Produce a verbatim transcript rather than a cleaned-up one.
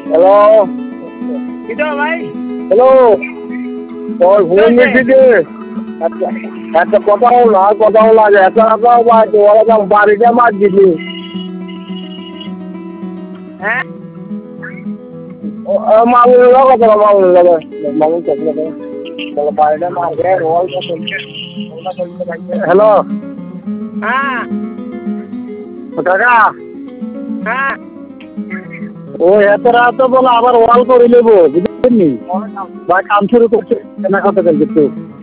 hello কিটো ভাই hello তোর ফোন দিচ্ছি যে একটা একটা কথাও না কথাও লাগে একটা কথাও বাড়ছে ওরা তো বাড়িতে মার দিছি হ্যাঁ মামুনের লোক কথা মামুনের লোক মামুন চলে গেল বাড়িতে মার গে রোল হ্যালো হ্যাঁ কাকা হ্যাঁ ও এত রাত বলে আবার ওয়াল করে নেবো বুঝলি বা কাম শুরু করছে কেনা কথা কিন্তু